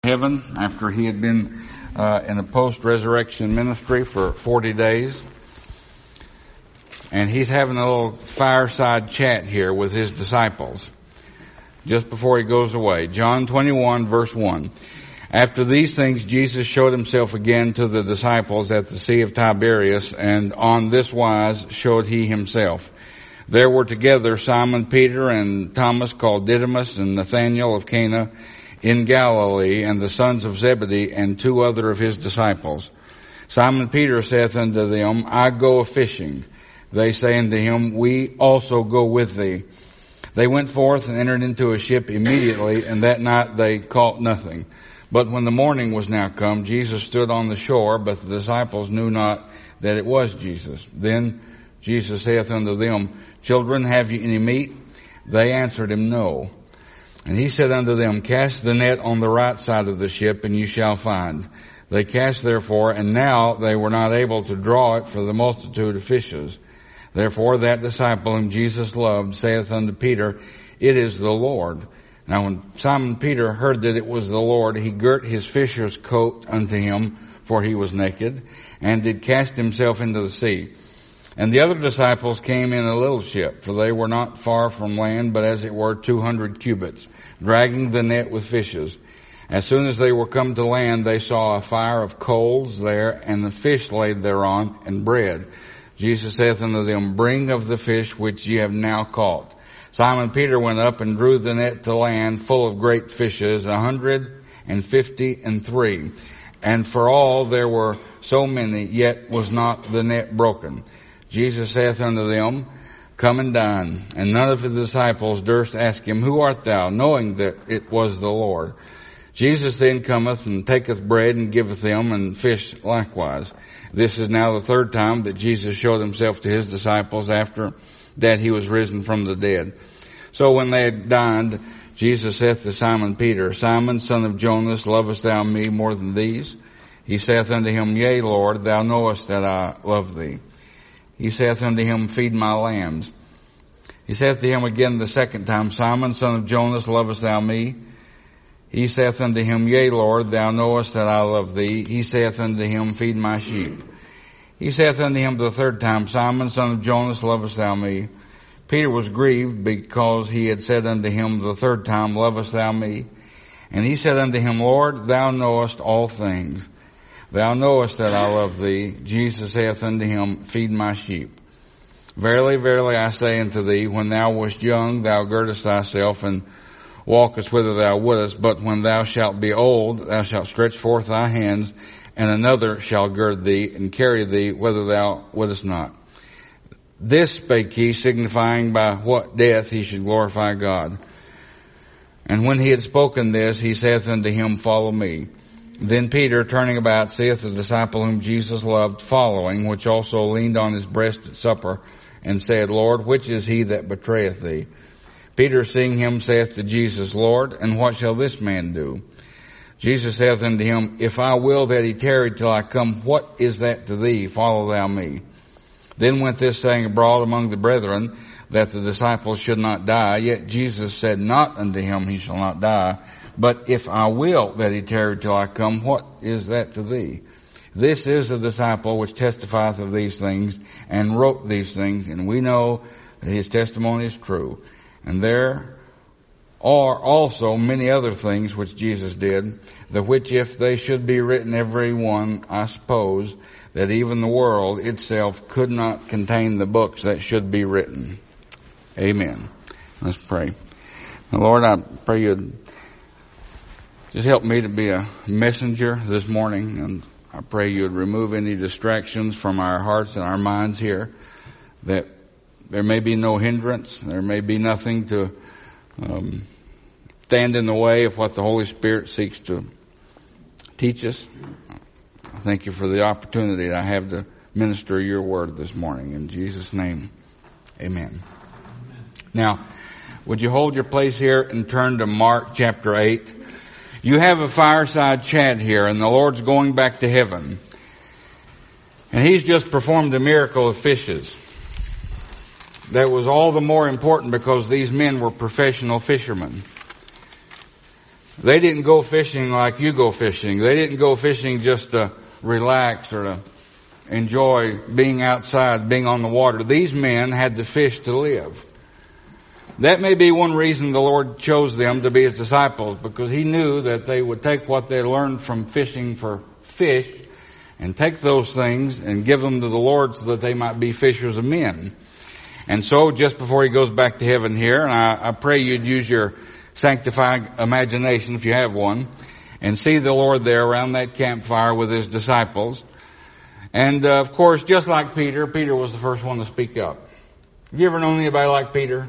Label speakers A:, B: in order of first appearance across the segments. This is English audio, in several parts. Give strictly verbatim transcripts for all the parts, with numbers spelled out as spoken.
A: Heaven after he had been uh, in a post-resurrection ministry for forty days. And he's having a little fireside chat here with his disciples just before he goes away. John twenty-one, verse one. After these things, Jesus showed himself again to the disciples at the Sea of Tiberias, and on this wise showed he himself. There were together Simon Peter and Thomas called Didymus and Nathanael of Cana in Galilee, and the sons of Zebedee, and two other of his disciples. Simon Peter saith unto them, I go a-fishing. They say unto him, We also go with thee. They went forth and entered into a ship immediately, and that night they caught nothing. But when the morning was now come, Jesus stood on the shore, but the disciples knew not that it was Jesus. Then Jesus saith unto them, Children, have ye any meat? They answered him, No. And he said unto them, Cast the net on the right side of the ship, and you shall find. They cast therefore, and now they were not able to draw it for the multitude of fishes. Therefore that disciple whom Jesus loved saith unto Peter, It is the Lord. Now when Simon Peter heard that it was the Lord, he girt his fisher's coat unto him, for he was naked, and did cast himself into the sea. And the other disciples came in a little ship, for they were not far from land, but as it were two hundred cubits, dragging the net with fishes. As soon as they were come to land, they saw a fire of coals there, and the fish laid thereon, and bread. Jesus saith unto them, Bring of the fish which ye have now caught. Simon Peter went up and drew the net to land, full of great fishes, a hundred and fifty and three. And for all there were so many, yet was not the net broken. Jesus saith unto them, Come and dine. And none of his disciples durst ask him, Who art thou? Knowing that it was the Lord. Jesus then cometh and taketh bread and giveth them, and fish likewise. This is now the third time that Jesus showed himself to his disciples after that he was risen from the dead. So when they had dined, Jesus saith to Simon Peter, Simon, son of Jonas, lovest thou me more than these? He saith unto him, Yea, Lord, thou knowest that I love thee. He saith unto him, Feed my lambs. He saith to him again the second time, Simon, son of Jonas, lovest thou me? He saith unto him, Yea, Lord, thou knowest that I love thee. He saith unto him, Feed my sheep. He saith unto him the third time, Simon, son of Jonas, lovest thou me? Peter was grieved because he had said unto him the third time, Lovest thou me? And he said unto him, Lord, thou knowest all things. Thou knowest that I love thee. Jesus saith unto him, Feed my sheep. Verily, verily, I say unto thee, when thou wast young, thou girdest thyself and walkest whither thou wouldest. But when thou shalt be old, thou shalt stretch forth thy hands, and another shall gird thee and carry thee whither thou wouldest not. This spake he, signifying by what death he should glorify God. And when he had spoken this, he saith unto him, Follow me. Then Peter, turning about, seeth the disciple whom Jesus loved following, which also leaned on his breast at supper, and said, Lord, which is he that betrayeth thee? Peter, seeing him, saith to Jesus, Lord, and what shall this man do? Jesus saith unto him, If I will that he tarry till I come, what is that to thee? Follow thou me. Then went this saying abroad among the brethren, that the disciples should not die. Yet Jesus said not unto him, He shall not die. But if I will that he tarry till I come, what is that to thee? This is the disciple which testifieth of these things, and wrote these things, and we know that his testimony is true. And there are also many other things which Jesus did, the which if they should be written every one, I suppose that even the world itself could not contain the books that should be written. Amen. Let's pray. Now, Lord, I pray you'd just help me to be a messenger this morning, and I pray you would remove any distractions from our hearts and our minds here, that there may be no hindrance, there may be nothing to um, stand in the way of what the Holy Spirit seeks to teach us. I thank you for the opportunity that I have to minister your word this morning. In Jesus' name, amen. Amen. Now, would you hold your place here and turn to Mark chapter eight? You have a fireside chat here, and the Lord's going back to heaven. And He's just performed a miracle of fishes. That was all the more important because these men were professional fishermen. They didn't go fishing like you go fishing. They didn't go fishing just to relax or to enjoy being outside, being on the water. These men had to fish to live. That may be one reason the Lord chose them to be His disciples, because He knew that they would take what they learned from fishing for fish and take those things and give them to the Lord so that they might be fishers of men. And so, just before He goes back to heaven here, and I, I pray you'd use your sanctified imagination, if you have one, and see the Lord there around that campfire with His disciples. And, uh, of course, just like Peter, Peter was the first one to speak up. Have you ever known anybody like Peter?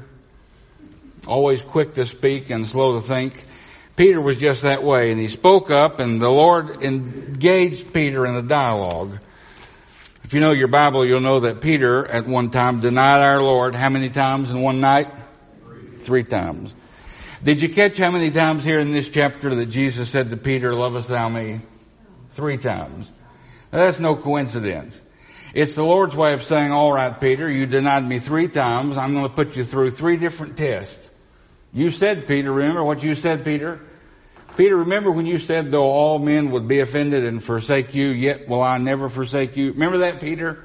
A: Always quick to speak and slow to think. Peter was just that way, and he spoke up, and the Lord engaged Peter in a dialogue. If you know your Bible, you'll know that Peter, at one time, denied our Lord how many times in one night? Three, Three times. Did you catch how many times here in this chapter that Jesus said to Peter, "Lovest thou me?" Three times. Now, that's no coincidence. It's the Lord's way of saying, all right, Peter, you denied me three times. I'm going to put you through three different tests. You said, Peter, remember what you said, Peter? Peter, remember when you said, though all men would be offended and forsake you, yet will I never forsake you? Remember that, Peter?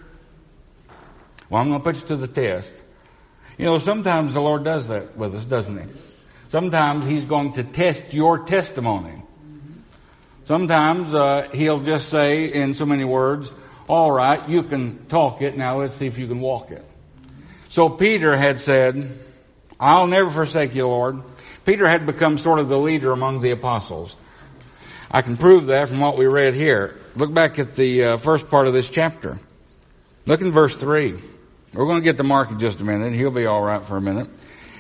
A: Well, I'm going to put you to the test. You know, sometimes the Lord does that with us, doesn't He? Sometimes He's going to test your testimony. Sometimes uh, He'll just say in so many words, all right, you can talk it, now let's see if you can walk it. So Peter had said, I'll never forsake you, Lord. Peter had become sort of the leader among the apostles. I can prove that from what we read here. Look back at the uh, first part of this chapter. Look in verse three. We're going to get to Mark in just a minute. He'll be all right for a minute.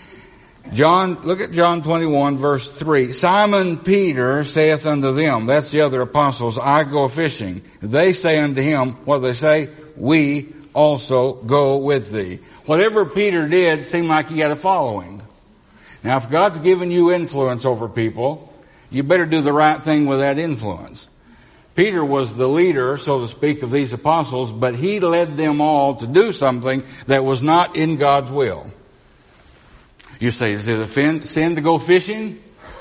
A: John, look at John twenty-one, verse three. Simon Peter saith unto them, that's the other apostles, I go fishing. They say unto him, what do they say? We also go with thee. Whatever Peter did seemed like he had a following. Now, if God's given you influence over people, you better do the right thing with that influence. Peter was the leader, so to speak, of these apostles, but he led them all to do something that was not in God's will. You say, is it a sin to go fishing?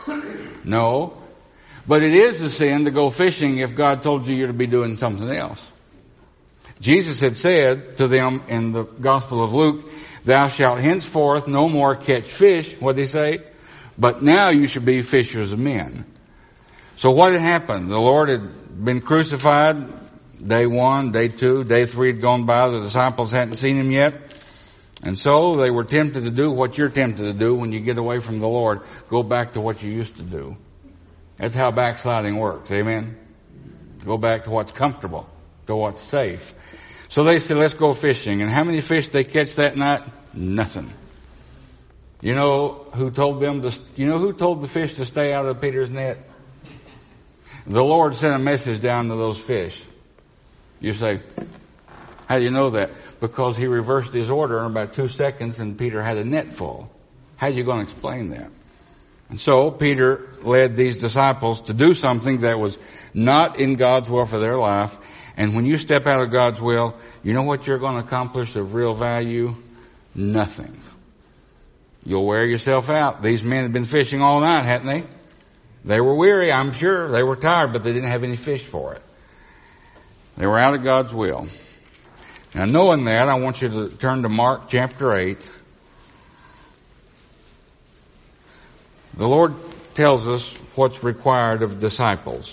A: No. But it is a sin to go fishing if God told you you're to be doing something else. Jesus had said to them in the Gospel of Luke, thou shalt henceforth no more catch fish. What did He say? But now you should be fishers of men. So what had happened? The Lord had been crucified. Day one, day two, day three had gone by. The disciples hadn't seen Him yet. And so they were tempted to do what you're tempted to do when you get away from the Lord. Go back to what you used to do. That's how backsliding works. Amen? Go back to what's comfortable, to what's safe. So they said, let's go fishing. And how many fish they catch that night? Nothing. You know who told them to, you know who told the fish to stay out of Peter's net? The Lord sent a message down to those fish. You say, how do you know that? Because He reversed His order in about two seconds and Peter had a net full. How are you going to explain that? And so Peter led these disciples to do something that was not in God's will for their life. And when you step out of God's will, you know what you're going to accomplish of real value? Nothing. You'll wear yourself out. These men had been fishing all night, hadn't they? They were weary, I'm sure. They were tired, but they didn't have any fish for it. They were out of God's will. Now, knowing that, I want you to turn to Mark chapter eight. The Lord tells us what's required of disciples.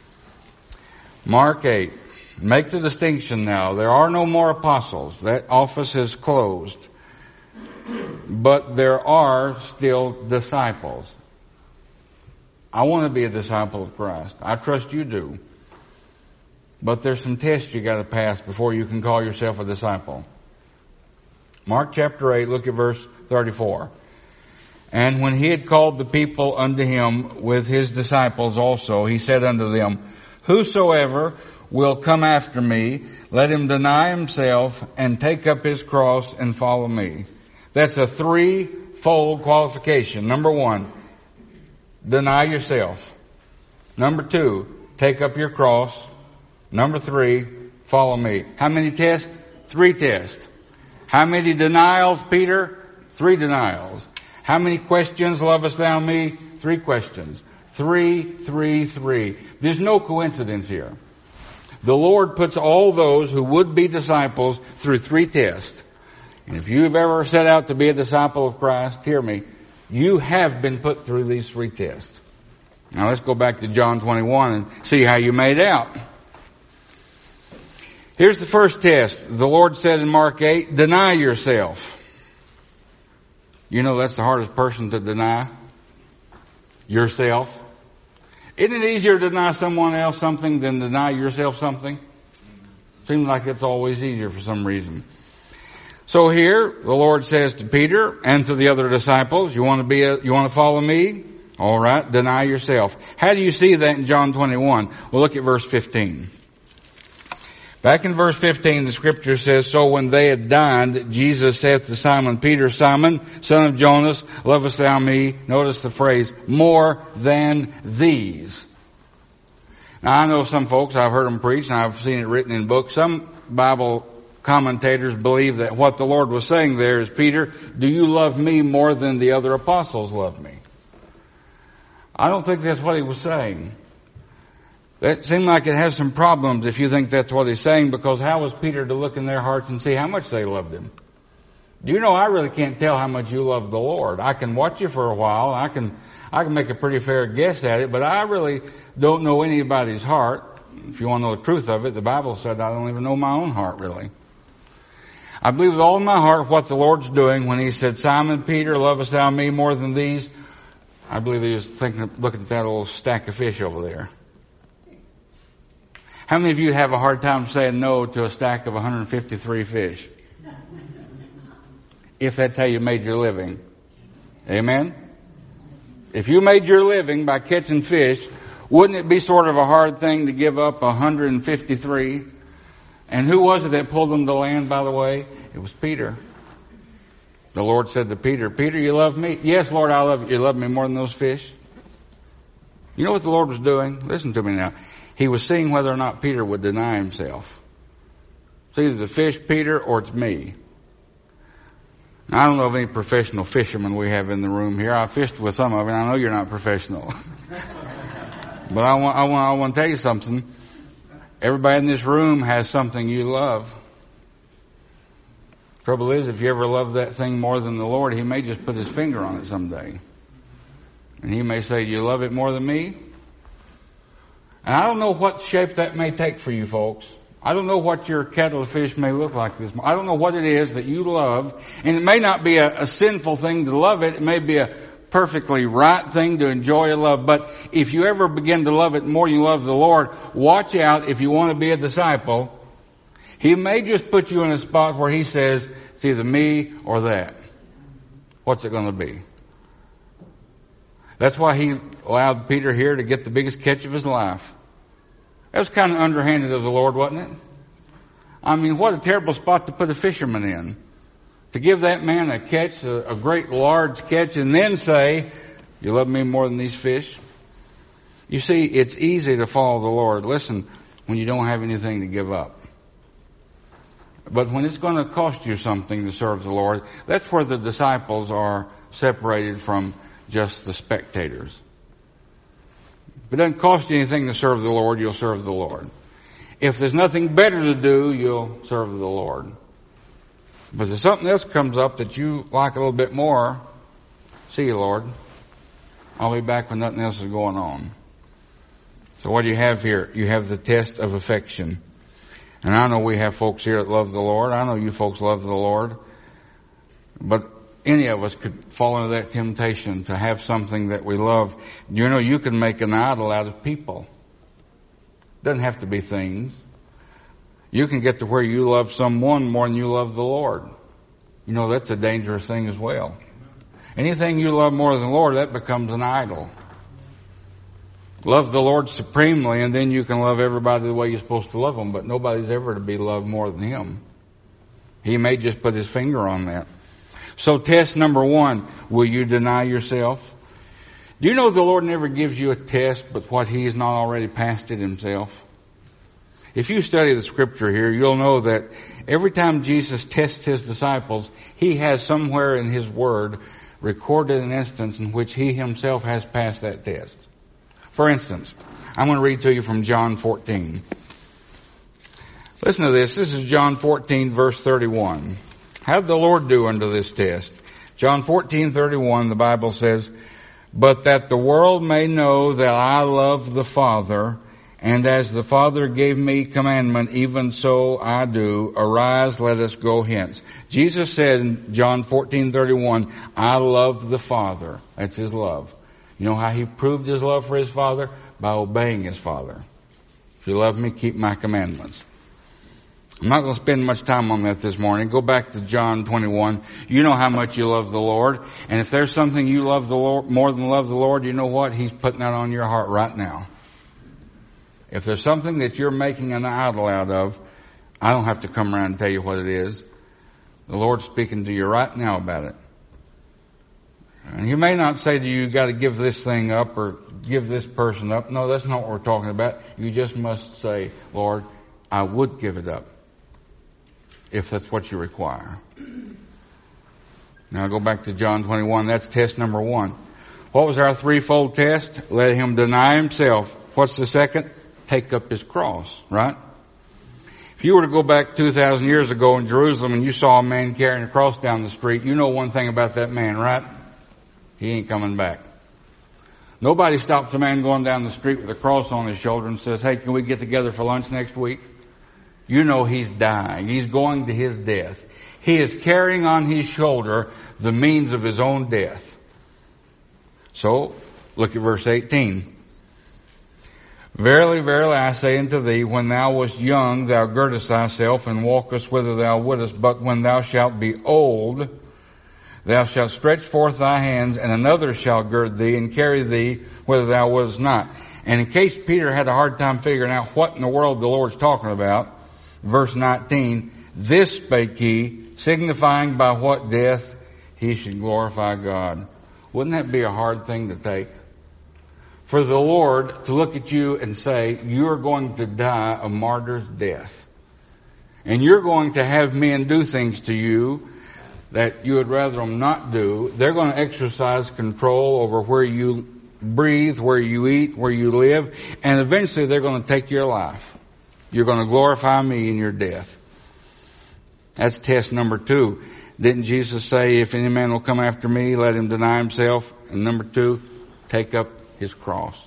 A: Mark eight. Make the distinction now. There are no more apostles. That office is closed. But there are still disciples. I want to be a disciple of Christ. I trust you do. But there's some tests you got to pass before you can call yourself a disciple. Mark chapter eight, look at verse thirty-four. And when He had called the people unto Him with His disciples also, He said unto them, whosoever will come after me, let him deny himself and take up his cross and follow me. That's a threefold qualification. Number one, deny yourself. Number two, take up your cross. Number three, follow me. How many tests? Three tests. How many denials, Peter? Three denials. How many questions, lovest thou me? Three questions. Three, three, three. There's no coincidence here. The Lord puts all those who would be disciples through three tests. And if you've ever set out to be a disciple of Christ, hear me, you have been put through these three tests. Now let's go back to John twenty-one and see how you made out. Here's the first test. The Lord said in Mark eight, deny yourself. You know that's the hardest person to deny. Yourself. Isn't it easier to deny someone else something than deny yourself something? Seems like it's always easier for some reason. So here, the Lord says to Peter and to the other disciples, you want to be a, you want to follow me? All right, deny yourself. How do you see that in John twenty-one? Well, look at verse fifteen. Back in verse fifteen, the scripture says, so when they had dined, Jesus said to Simon Peter, Simon, son of Jonas, lovest thou me? Notice the phrase, more than these. Now, I know some folks, I've heard them preach, and I've seen it written in books. Some Bible commentators believe that what the Lord was saying there is, Peter, do you love me more than the other apostles love me? I don't think that's what he was saying. That seems like it has some problems if you think that's what he's saying, because how was Peter to look in their hearts and see how much they loved him? Do you know, I really can't tell how much you love the Lord. I can watch you for a while. I can I can make a pretty fair guess at it, but I really don't know anybody's heart. If you want to know the truth of it, the Bible said I don't even know my own heart, really. I believe with all my heart what the Lord's doing when he said, Simon Peter, lovest thou me more than these? I believe he was thinking, looking at that little stack of fish over there. How many of you have a hard time saying no to a stack of one hundred fifty-three fish? If that's how you made your living. Amen? If you made your living by catching fish, wouldn't it be sort of a hard thing to give up one hundred fifty-three? And who was it that pulled them to land, by the way? It was Peter. The Lord said to Peter, Peter, you love me? Yes, Lord, I love you. You love me more than those fish? You know what the Lord was doing? Listen to me now. He was seeing whether or not Peter would deny himself. It's either the fish, Peter, or it's me. Now, I don't know of any professional fishermen we have in the room here. I fished with some of you. I know you're not professional. But I want, I want, I want to tell you something. Everybody in this room has something you love. Trouble is, if you ever love that thing more than the Lord, he may just put his finger on it someday. And he may say, do you love it more than me? And I don't know what shape that may take for you folks. I don't know what your kettle of fish may look like this morning. I don't know what it is that you love. And it may not be a, a sinful thing to love it. It may be a perfectly right thing to enjoy and love. But if you ever begin to love it more than you love the Lord, watch out if you want to be a disciple. He may just put you in a spot where he says, it's either me or that. What's it going to be? That's why he allowed Peter here to get the biggest catch of his life. That was kind of underhanded of the Lord, wasn't it? I mean, what a terrible spot to put a fisherman in. To give that man a catch, a, a great large catch, and then say, you love me more than these fish? You see, it's easy to follow the Lord, listen, when you don't have anything to give up. But when it's going to cost you something to serve the Lord, that's where the disciples are separated from just the spectators. If it doesn't cost you anything to serve the Lord, you'll serve the Lord. If there's nothing better to do, you'll serve the Lord. But if there's something else comes up that you like a little bit more, see you, Lord. I'll be back when nothing else is going on. So what do you have here? You have the test of affection. And I know we have folks here that love the Lord. I know you folks love the Lord. But any of us could fall into that temptation to have something that we love. You know, you can make an idol out of people. It doesn't have to be things. You can get to where you love someone more than you love the Lord. You know, that's a dangerous thing as well. Anything you love more than the Lord, that becomes an idol. Love the Lord supremely, and then you can love everybody the way you're supposed to love them, but nobody's ever to be loved more than Him. He may just put His finger on that. So test number one, will you deny yourself? Do you know the Lord never gives you a test but what He has not already passed it Himself? If you study the Scripture here, you'll know that every time Jesus tests His disciples, He has somewhere in His Word recorded an instance in which He Himself has passed that test. For instance, I'm going to read to you from John fourteen. Listen to this. This is John fourteen, verse thirty-one. How did the Lord do under this test? John fourteen, thirty-one, the Bible says, "But that the world may know that I love the Father, and as the Father gave me commandment, even so I do. Arise, let us go hence." Jesus said in John fourteen, thirty-one, "I love the Father." That's His love. You know how He proved His love for His Father? By obeying His Father. "If you love me, keep my commandments." I'm not going to spend much time on that this morning. Go back to John twenty-one. You know how much you love the Lord. And if there's something you love the Lord more than love the Lord, you know what? He's putting that on your heart right now. If there's something that you're making an idol out of, I don't have to come around and tell you what it is. The Lord's speaking to you right now about it. And He may not say to you, "You got to give this thing up or give this person up." No, that's not what we're talking about. You just must say, "Lord, I would give it up," if that's what you require. Now go back to John twenty-one. That's test number one. What was our threefold test? Let him deny himself. What's the second? Take up his cross, right? If you were to go back two thousand years ago in Jerusalem and you saw a man carrying a cross down the street, you know one thing about that man, right? He ain't coming back. Nobody stops a man going down the street with a cross on his shoulder and says, "Hey, can we get together for lunch next week?" You know he's dying. He's going to his death. He is carrying on his shoulder the means of his own death. So, look at verse eighteen. "Verily, verily, I say unto thee, when thou wast young, thou girdest thyself and walkest whither thou wouldest. But when thou shalt be old, thou shalt stretch forth thy hands, and another shall gird thee and carry thee whither thou wouldest not." And in case Peter had a hard time figuring out what in the world the Lord's talking about, verse nineteen, "This spake he, signifying by what death he should glorify God." Wouldn't that be a hard thing to take? For the Lord to look at you and say, "You're going to die a martyr's death. And you're going to have men do things to you that you would rather them not do. They're going to exercise control over where you breathe, where you eat, where you live, and eventually they're going to take your life. You're going to glorify me in your death." That's test number two. Didn't Jesus say, "If any man will come after me, let him deny himself"? And number two, take up his cross.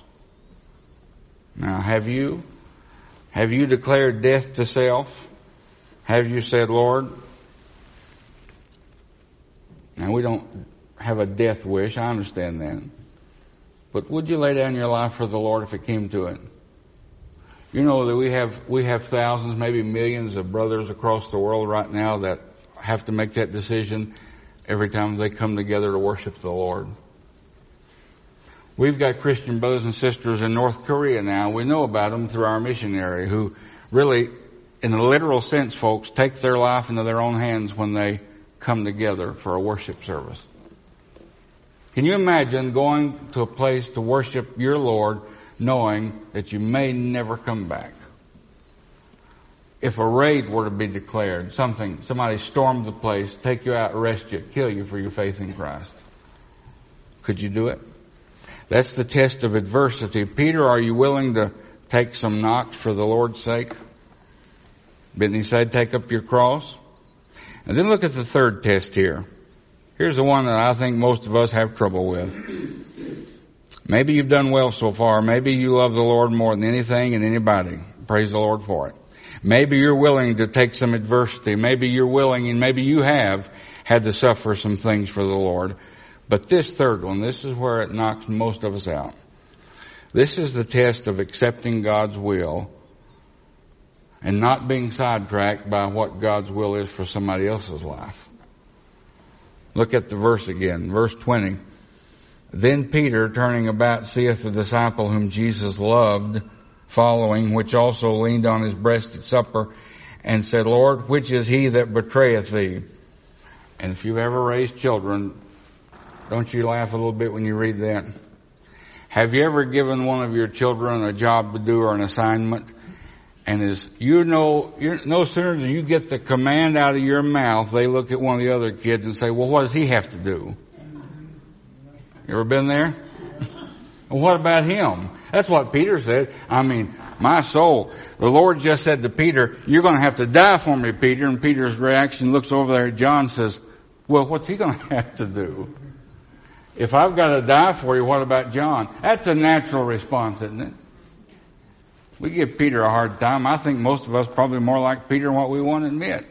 A: Now, have you? Have you declared death to self? Have you said, "Lord"? Now, we don't have a death wish. I understand that. But would you lay down your life for the Lord if it came to it? You know that we have we have thousands, maybe millions of brothers across the world right now that have to make that decision every time they come together to worship the Lord. We've got Christian brothers and sisters in North Korea now. We know about them through our missionary who really, in the literal sense, folks, take their life into their own hands when they come together for a worship service. Can you imagine going to a place to worship your Lord knowing that you may never come back? If a raid were to be declared, something, somebody stormed the place, take you out, arrest you, kill you for your faith in Christ. Could you do it? That's the test of adversity. Peter, are you willing to take some knocks for the Lord's sake? Didn't he say take up your cross? And then look at the third test here. Here's the one that I think most of us have trouble with. Maybe you've done well so far. Maybe you love the Lord more than anything and anybody. Praise the Lord for it. Maybe you're willing to take some adversity. Maybe you're willing, and maybe you have had to suffer some things for the Lord. But this third one, this is where it knocks most of us out. This is the test of accepting God's will and not being sidetracked by what God's will is for somebody else's life. Look at the verse again, verse twenty. "Then Peter, turning about, seeth the disciple whom Jesus loved, following, which also leaned on his breast at supper, and said, Lord, which is he that betrayeth thee?" And if you've ever raised children, don't you laugh a little bit when you read that? Have you ever given one of your children a job to do or an assignment? And as you know, you're, no sooner do you get the command out of your mouth, they look at one of the other kids and say, well, what does he have to do? You ever been there? Well, what about him? That's what Peter said. I mean, my soul. The Lord just said to Peter, you're going to have to die for me, Peter. And Peter's reaction looks over there at John and says, well, what's he going to have to do? If I've got to die for you, what about John? That's a natural response, isn't it? We give Peter a hard time. I think most of us probably more like Peter than what we want to admit.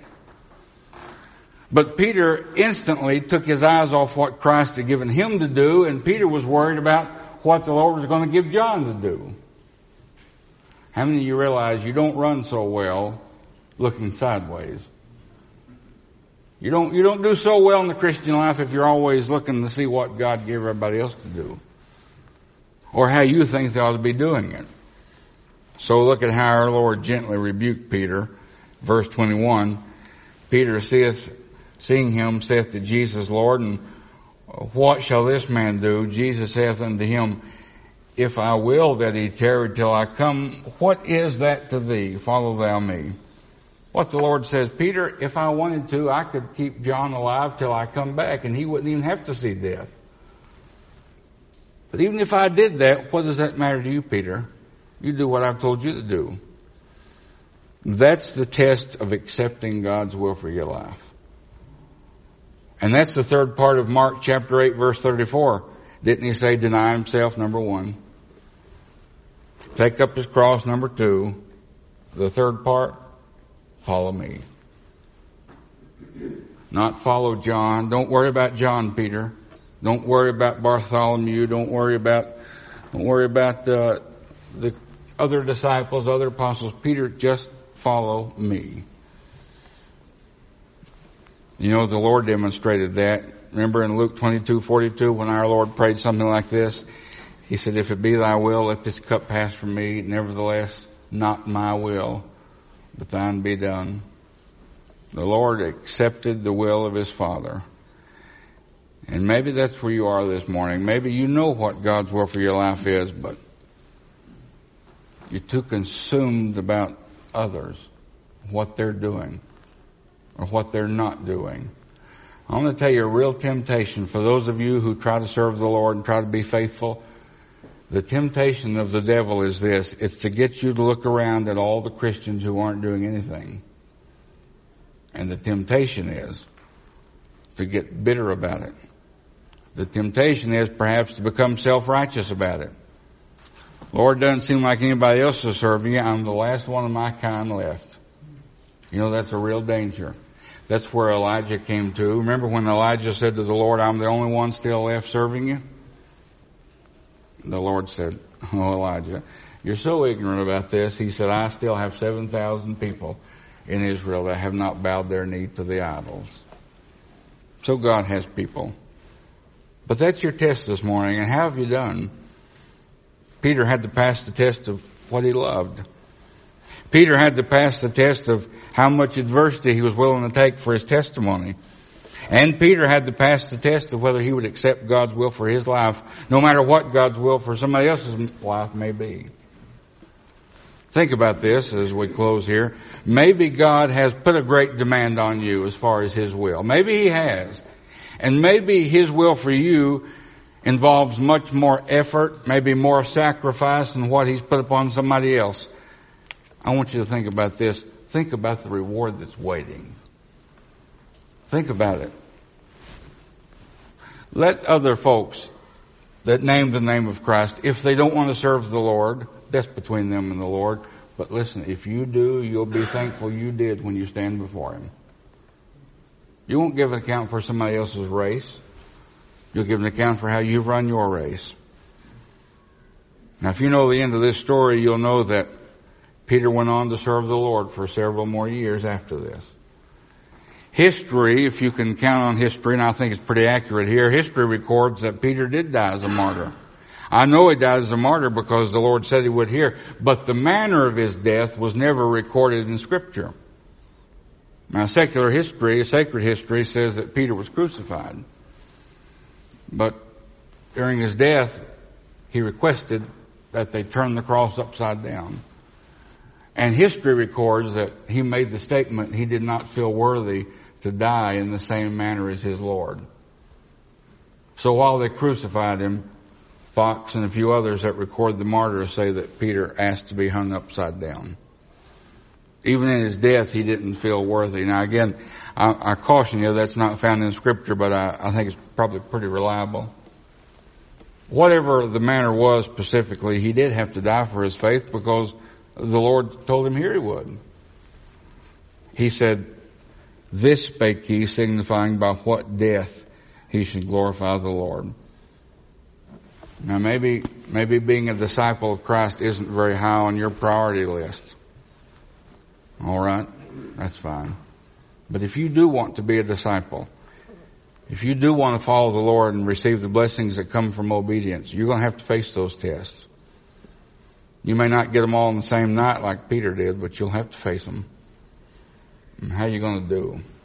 A: But Peter instantly took his eyes off what Christ had given him to do, and Peter was worried about what the Lord was going to give John to do. How many of you realize you don't run so well looking sideways? You don't, you don't do so well in the Christian life if you're always looking to see what God gave everybody else to do, or how you think they ought to be doing it. So look at how our Lord gently rebuked Peter. Verse twenty-one, Peter saith, seeing him, saith to Jesus, Lord, and what shall this man do? Jesus saith unto him, if I will that he tarry till I come, what is that to thee? Follow thou me. What the Lord says, Peter, if I wanted to, I could keep John alive till I come back, and he wouldn't even have to see death. But even if I did that, what does that matter to you, Peter? You do what I've told you to do. That's the test of accepting God's will for your life. And that's the third part of Mark chapter eight, verse thirty-four. Didn't he say deny himself, number one? Take up his cross, number two. The third part, follow me. Not follow John. Don't worry about John, Peter. Don't worry about Bartholomew. Don't worry about, don't worry about uh, the other disciples, other apostles. Peter, just follow me. You know, the Lord demonstrated that. Remember in Luke twenty-two forty-two, when our Lord prayed something like this, He said, if it be thy will, let this cup pass from me. Nevertheless, not my will, but thine be done. The Lord accepted the will of His Father. And maybe that's where you are this morning. Maybe you know what God's will for your life is, but you're too consumed about others, what they're doing, or what they're not doing. I want to tell you a real temptation for those of you who try to serve the Lord and try to be faithful. The temptation of the devil is this. It's to get you to look around at all the Christians who aren't doing anything. And the temptation is to get bitter about it. The temptation is perhaps to become self-righteous about it. Lord, doesn't seem like anybody else is serving you. I'm the last one of my kind left. You know, that's a real danger. That's where Elijah came to. Remember when Elijah said to the Lord, I'm the only one still left serving you? The Lord said, oh, Elijah, you're so ignorant about this. He said, I still have seven thousand people in Israel that have not bowed their knee to the idols. So God has people. But that's your test this morning. And how have you done? Peter had to pass the test of what he loved. Peter had to pass the test of how much adversity he was willing to take for his testimony. And Peter had to pass the test of whether he would accept God's will for his life, no matter what God's will for somebody else's life may be. Think about this as we close here. Maybe God has put a great demand on you as far as His will. Maybe He has. And maybe His will for you involves much more effort, maybe more sacrifice than what He's put upon somebody else. I want you to think about this. Think about the reward that's waiting. Think about it. Let other folks that name the name of Christ, if they don't want to serve the Lord, that's between them and the Lord. But listen, if you do, you'll be thankful you did when you stand before Him. You won't give an account for somebody else's race. You'll give an account for how you've run your race. Now, if you know the end of this story, you'll know that Peter went on to serve the Lord for several more years after this. History, if you can count on history, and I think it's pretty accurate here, history records that Peter did die as a martyr. I know he died as a martyr because the Lord said he would here, but the manner of his death was never recorded in Scripture. Now, secular history, sacred history, says that Peter was crucified. But during his death, he requested that they turn the cross upside down. And history records that he made the statement he did not feel worthy to die in the same manner as his Lord. So while they crucified him, Fox and a few others that record the martyrs say that Peter asked to be hung upside down. Even in his death, he didn't feel worthy. Now again, I, I caution you, that's not found in Scripture, but I, I think it's probably pretty reliable. Whatever the matter was specifically, he did have to die for his faith because the Lord told him here he would. He said, "This spake he, signifying by what death he should glorify the Lord." Now maybe maybe being a disciple of Christ isn't very high on your priority list. All right, that's fine. But if you do want to be a disciple, if you do want to follow the Lord and receive the blessings that come from obedience, you're going to have to face those tests. You may not get them all in the same night like Peter did, but you'll have to face them. And how are you going to do?